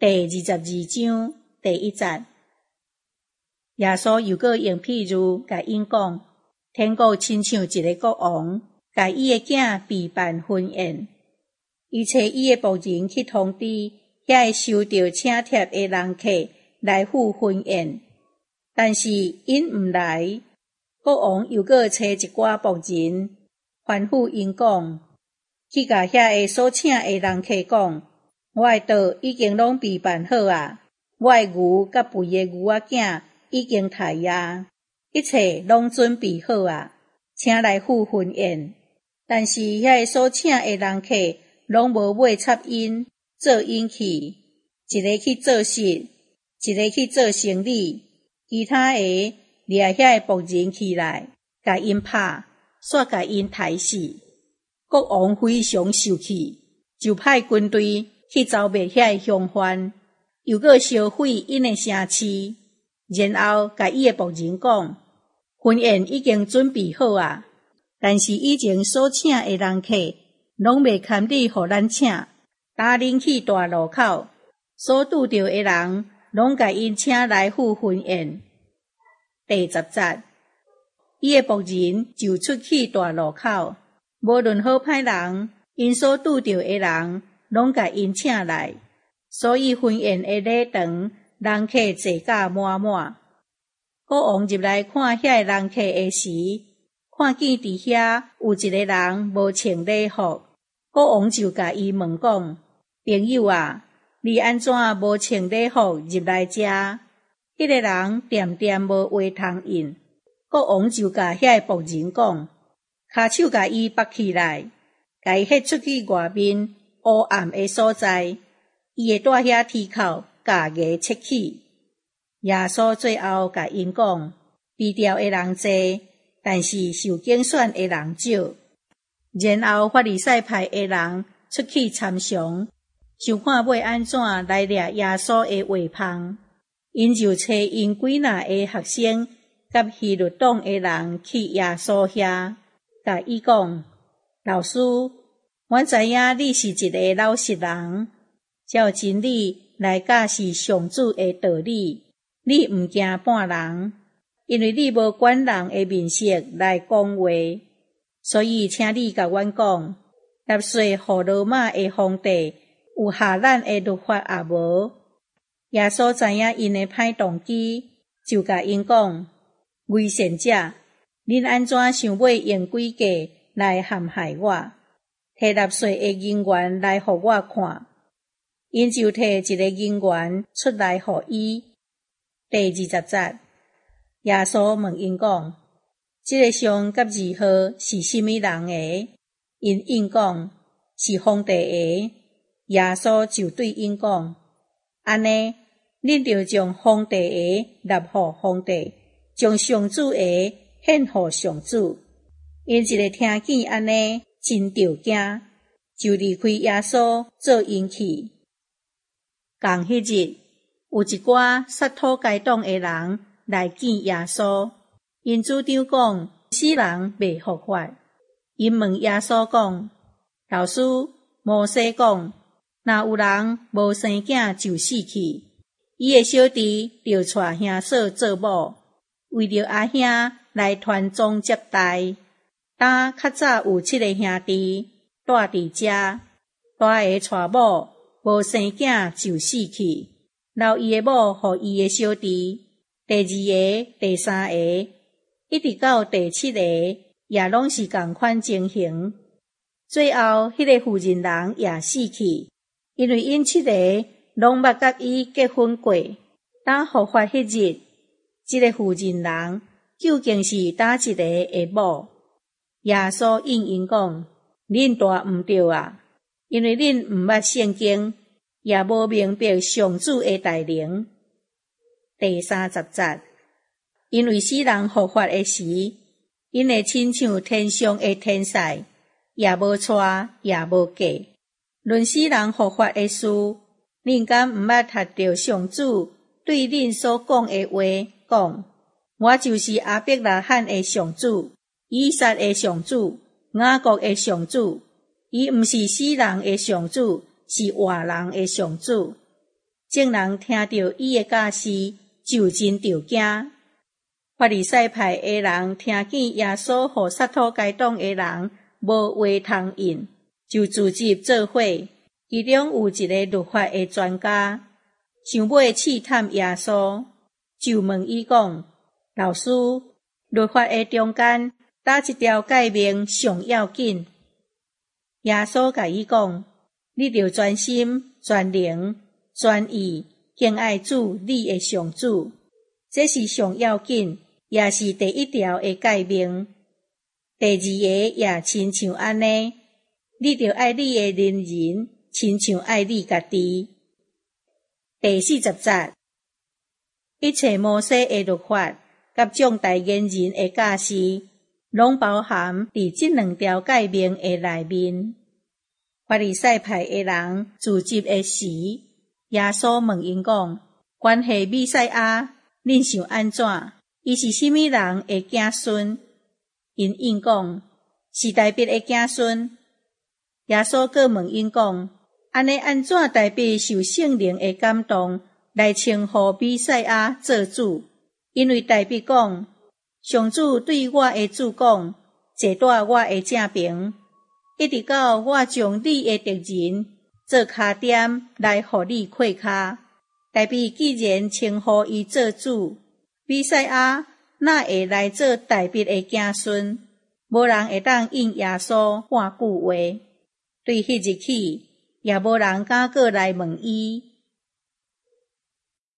第22章第1节。耶稣又搁用譬喻甲因讲，天国亲像一个国王，甲伊的囝备办婚宴。伊找伊的仆人去通知遐会收到请帖的人客来赴婚宴，但是因毋来。国王又搁找一寡仆人，吩咐因讲，去甲遐个所请的人客讲，我的桌已经拢备办好啊，我的牛甲肥的牛仔囝已经杀野，一切拢准备好啊，请来赴婚宴。但是遐个所请的人客拢无买插因，做引去，一个去做事，一个去做生理，其他的掠遐个仆人起来，甲因拍，煞甲因杀死。国王非常受气，就派军队去剿灭遐个凶犯，又搁烧毁因的城市，然后甲伊的仆人讲，婚宴已经准备好啊，但是以前所请的人客拢未堪你互咱请，打恁去大路口，所拄着的人拢甲因请来赴婚宴。第10节，伊的仆人就出去大路口，无论好歹人，因所拄着的人拢甲因请来，所以婚宴的礼堂人客坐甲满满。国王入来看遐个人客的时，看见伫遐有一个人无穿礼服，国王就甲伊问讲，朋友啊，你安怎无穿礼服入来遮？迄个人点点无话通应。国王就甲遐个仆人讲，骹手甲伊绑起来，甲伊迄出去外面黑暗的所在，伊会住遐梯口，甲牙切起。耶稣最后甲因讲，被调的人多，但是受拣选的人少。然后法利赛派的人出去参详，想看要安怎来掠耶稣的话芳。因就找因几若个学生甲希律党的人去耶稣遐，甲伊讲，老师，我知影你是一个老实人，照真理来教示上主的道理，你毋惊半人，因为你无管人的面色来讲话，所以请你甲阮讲，纳税互罗马的皇帝有下咱的律法也无。耶稣知影因的歹动机，就甲因讲，危险者，恁安怎想要用诡计来陷害我，摕纳税的人员来互我看。因就摕一个人员出来互伊。第20节，耶稣问因讲，这个章甲字号是甚物人的？因应讲，是皇帝的。耶稣就对因讲，安尼，恁就将皇帝的纳互皇帝，将上主的献互上主。因一个听见安尼，真着惊，就离开耶稣做因去。同迄日，有一寡撒土该党的人来见耶稣，因主张讲死人未复活。因问耶稣讲，老师，摩西讲，若有人无生囝就死去，伊的小弟就带兄嫂做某，为着阿兄来传宗接代。当较早有7个兄弟住伫遮，大个带某无生囝就死去，留伊的某互伊的小弟，第2个、第3个，一直到第7个，也拢是同款情形。最后，迄个妇人人也死去，因为因7个拢捌甲伊结婚过。当复活迄日，这个妇人人究竟是叨一个的某？耶稣应因讲，恁大毋对啊，因为恁毋捌圣经，也无明白上主的大能。第30节，因为死人复活的时，因会亲像天上的天使，也无娶，也无嫁。论死人复活的事，恁敢毋捌读到上主对恁所讲的话，讲，我就是亚伯拉罕的上主，以撒的上主，雅各的上主。伊毋是死人的上主，是活人的上主。 众人听到伊的教示，就真着惊。法利赛派的人听见耶稣互撒土该党的人无话通应，就组织做伙。其中有一个律法的专家，想要试探耶稣，就问伊讲：老师，律法的中间，哪一条诫命上要紧？耶稣甲伊讲：你着专心、全灵、全意敬爱主你的上主，这是上要紧，也是第一条的诫命。第二个也亲像安尼，你着爱你的邻人，亲像爱你家己。第40节，一切摩西的律法甲众大言人的教示，拢包含伫这两条诫命的内面。法利赛派的人聚集的时，耶稣问因讲：关系弥赛亚，恁想安怎？伊是甚物人的子孙？因应讲：是大卫的子孙。耶稣阁问因讲：安尼安怎大卫受圣灵的感动，来称呼弥赛亚做主？因为大卫讲：上主对我的主讲，坐蹛我的正边，一直到我将你的敌人做脚点来互你跪骹。大卫既然称呼伊做主，弥赛亚哪会来做大卫的子孙？无人会当应耶稣半句话。对迄日起，也无人敢过来问伊。